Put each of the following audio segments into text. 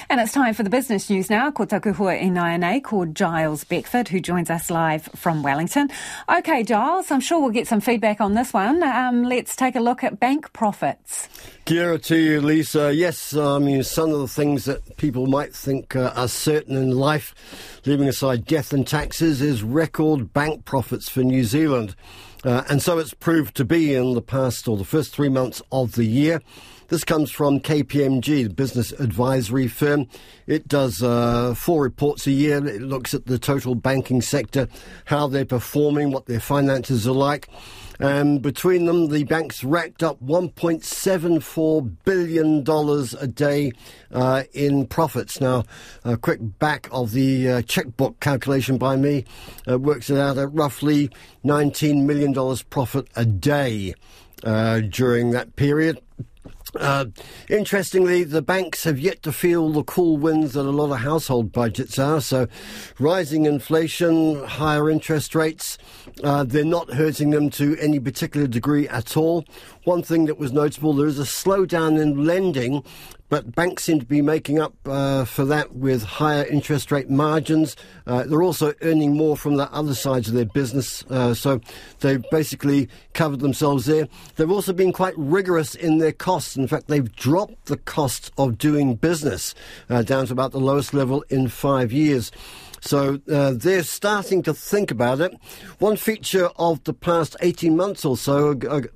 And it's time for the business news now. Ko taku hua e nai called Giles Beckford, who joins us live from Wellington. OK, Giles, I'm sure we'll get some feedback on this one. Let's take a look at bank profits. Kia ora to you, Lisa. Yes, some of the things that people might think are certain in life, leaving aside death and taxes, is record bank profits for New Zealand. And so it's proved to be in the first 3 months of the year. This comes from KPMG, the business advisory firm. It does 4 reports a year. It looks at the total banking sector, how they're performing, what their finances are like. And between them, the banks racked up $1.74 billion a day in profits. Now, a quick back of the checkbook calculation by me works it out at roughly $19 million profit a day during that period. Interestingly, the banks have yet to feel the cool winds that a lot of household budgets are. So rising inflation, higher interest rates, they're not hurting them to any particular degree at all. One thing that was notable, there is a slowdown in lending, but banks seem to be making up for that with higher interest rate margins. They're also earning more from the other sides of their business, so they've basically covered themselves there. They've also been quite rigorous in their costs. In fact, they've dropped the cost of doing business down to about the lowest level in 5 years. So they're starting to think about it. One feature of the past 18 months or so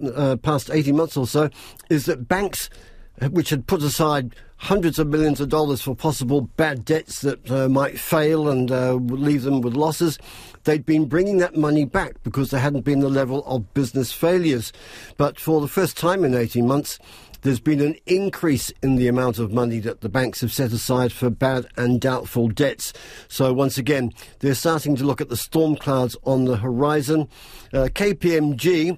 is that banks, which had put aside hundreds of millions of dollars for possible bad debts that might fail and would leave them with losses, they'd been bringing that money back because there hadn't been the level of business failures. But for the first time in 18 months, there's been an increase in the amount of money that the banks have set aside for bad and doubtful debts. So once again, they're starting to look at the storm clouds on the horizon. KPMG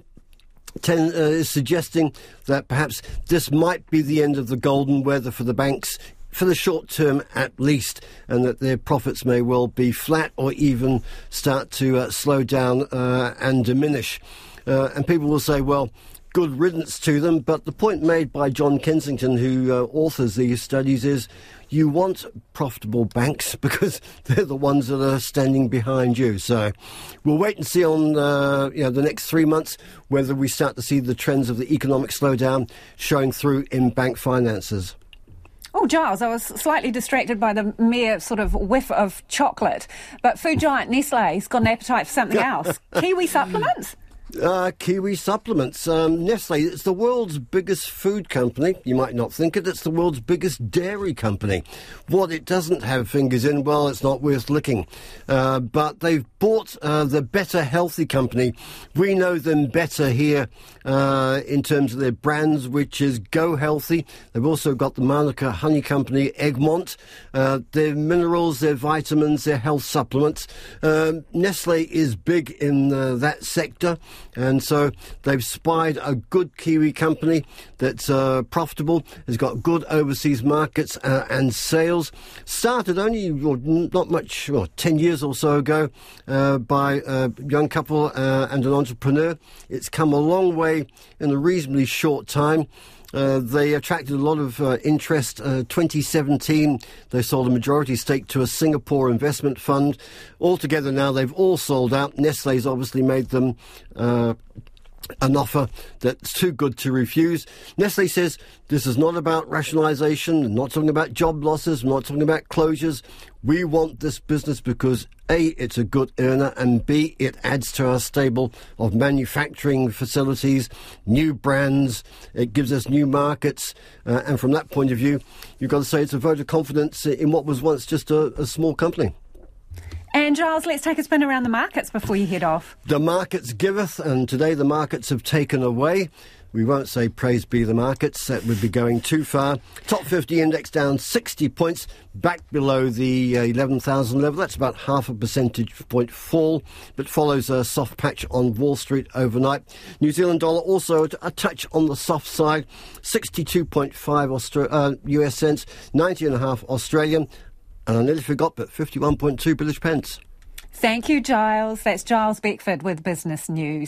is suggesting that perhaps this might be the end of the golden weather for the banks, for the short term at least, and that their profits may well be flat or even start to slow down and diminish. And people will say, well, good riddance to them, but the point made by John Kensington, who authors these studies, is you want profitable banks because they're the ones that are standing behind you. So we'll wait and see on the next 3 months whether we start to see the trends of the economic slowdown showing through in bank finances. Oh, Giles, I was slightly distracted by the mere sort of whiff of chocolate, but food giant Nestlé's got an appetite for something else. Kiwi supplements? Kiwi supplements. Nestlé, it's the world's biggest food company. You might not think it. It's the world's biggest dairy company. What it doesn't have fingers in, well, it's not worth licking. But they've bought the Better Healthy company. We know them better here in terms of their brands, which is Go Healthy. They've also got the Manuka honey company, Egmont. Their minerals, their vitamins, their health supplements. Nestlé is big in that sector. And so they've spied a good Kiwi company that's profitable, has got good overseas markets and sales. Started only, not much, 10 years or so ago by a young couple and an entrepreneur. It's come a long way in a reasonably short time. They attracted a lot of interest. 2017, they sold a majority stake to a Singapore investment fund. Altogether now, they've all sold out. Nestlé's obviously made them an offer that's too good to refuse. Nestlé says this is not about rationalisation, not talking about job losses, not talking about closures. We want this business because A, it's a good earner, and B, it adds to our stable of manufacturing facilities, new brands, it gives us new markets, and from that point of view, you've got to say it's a vote of confidence in what was once just a small company. And Giles, let's take a spin around the markets before you head off. The markets giveth, and today the markets have taken away. We won't say praise be the markets, that would be going too far. Top 50 index down 60 points, back below the 11,000 level. That's about half a percentage point fall, but follows a soft patch on Wall Street overnight. New Zealand dollar also a touch on the soft side, 62.5 US cents, 90.5 Australian. And I nearly forgot, but 51.2 British pence. Thank you, Giles. That's Giles Beckford with Business News.